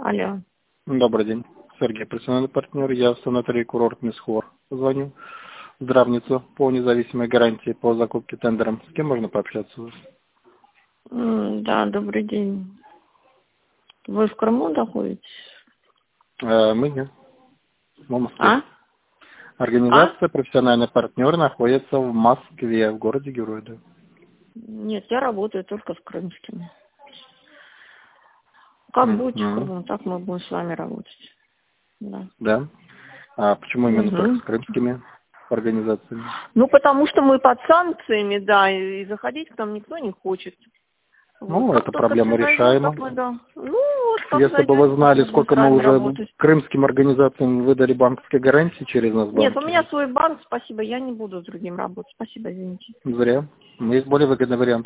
Алло. Добрый день. Сергей, профессиональный партнер. Я в санатории курорт Мисхор звоню. Здравницу по независимой гарантии по закупке тендером. С кем можно пообщаться? Да, добрый день. Вы в Крыму находитесь? Мы нет. Мы в Москве. А? Организация профессиональный партнер находится в Москве, в городе Герой. Да. Нет, я работаю только с крымскими. Как будете в Крыму, так мы будем с вами работать. Да. Да? А почему именно только с крымскими организациями? Ну, потому что мы под санкциями, да, и заходить к нам никто не хочет. Ну, Вот. эту проблему решаема. Да. Ну, вот как Если бы вы знали, сколько мы уже работать. крымским организациям выдали банковские гарантии через нас банки. Нет, у меня свой банк, спасибо, я не буду с другим работать. Спасибо, извините. Зря. Есть более выгодный вариант.